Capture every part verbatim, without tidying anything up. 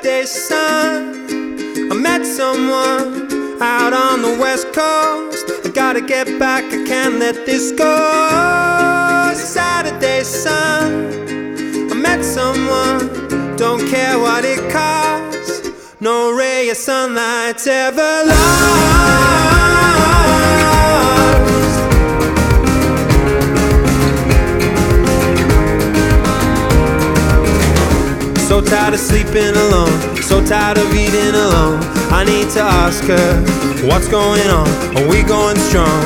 Saturday sun, I met someone out on the west coast. I gotta get back, I can't let this go. Saturday sun, I met someone, don't care what it costs. No ray of sunlight's ever lost. So tired of sleeping alone, so tired of eating alone. I need to ask her, what's going on? Are we going strong?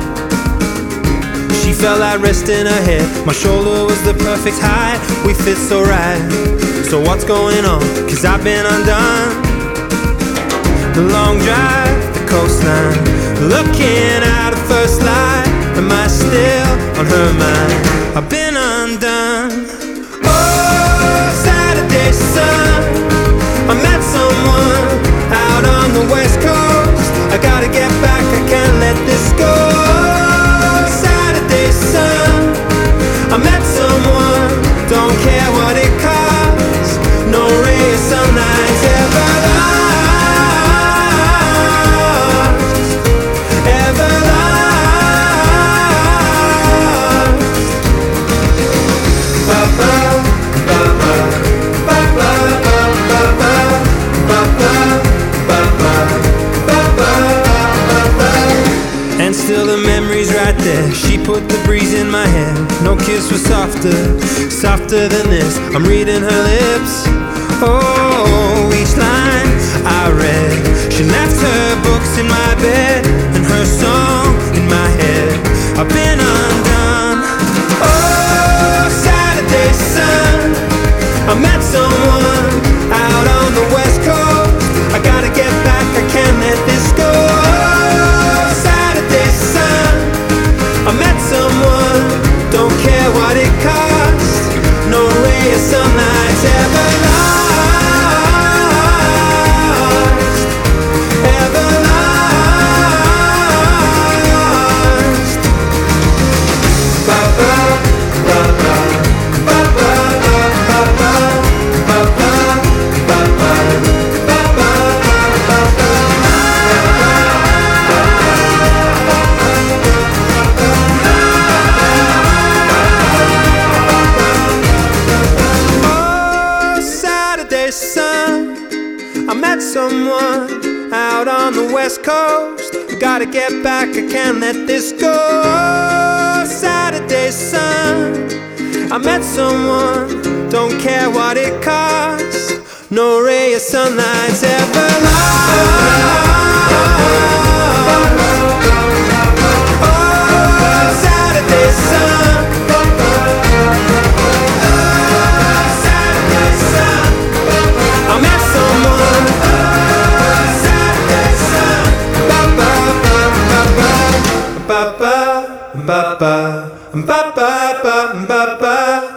She felt like resting her head, my shoulder was the perfect height. We fit so right, so what's going on? Cause I've been undone. The long drive, the coastline, looking at her first light. Am I still on her mind? I've been undone. Saturday sun, I met someone out on the west coast. I gotta get back, I can't let this go. Saturday sun, I met someone, don't care what it costs. No ray of sunlight's ever lost, ever lost. Ba-ba. And still the memory's right there. She put the breeze in my hair. No kiss was softer, softer than this. I'm reading her lips. Oh, each line I read. She left her books in my bed and her song in my head. I've been undone. Oh, Saturday sun, I met someone out on the west coast. I gotta get back, I can't let this go. Saturday sun, I met someone, don't care what it costs. No ray of sunlight's ever lost, ever lost. Ba-ba, ba-ba, ba-ba, ba-ba, ba-ba, ba-ba. Sun, I met someone out on the west coast. I gotta get back, I can't let this go. Saturday sun, I met someone, don't care what it costs. No ray of sunlight's ever lost. Oh, Saturday sun. I met someone, Saturday sun, ba-ba, ba-ba, ba-ba, ba-ba, ba-ba, ba-ba, ba-ba.